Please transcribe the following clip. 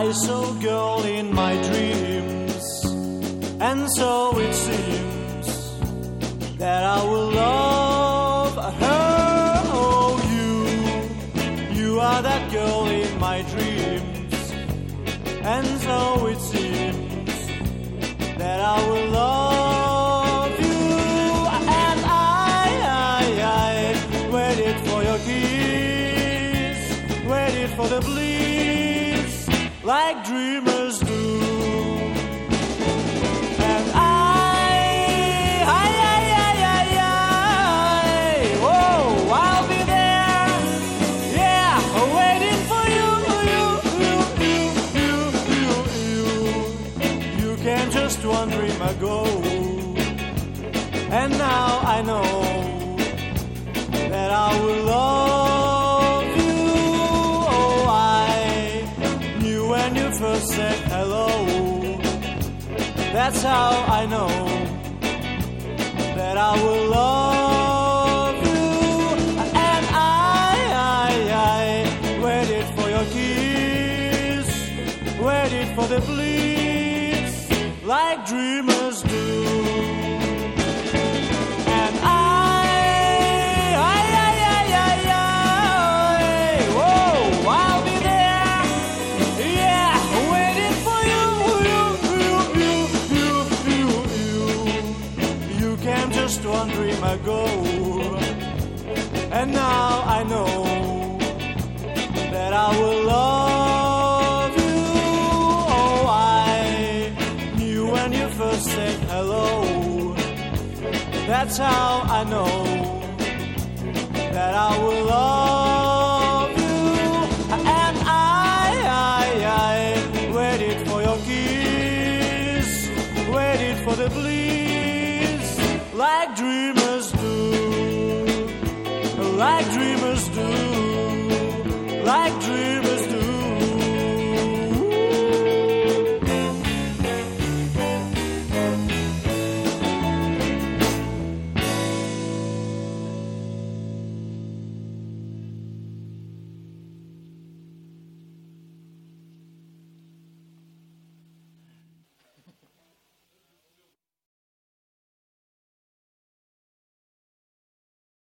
I saw a girl in my dreams, and so it seems that I will love her. Oh, you are that girl in my dreams, and so it seems that I will love you. And I waited for your kiss, waited for the bliss, like dreamers do. And oh, I'll be there, yeah, waiting for you. You came just one dream ago, and now I know that I will love you. Oh, I knew when you first said hello. That's how I know that I will love you. And I waited for your kiss, waited for the bliss, like dreamers do. And whoa, I'll be there, yeah, waiting for you. You came just one dream ago, and now I know that I will love you. Oh, I knew when you first said hello. That's how I know that I will love you. And I waited for your kiss, waited for the bliss, like dreamers do, like dreamers do, like dreamers do.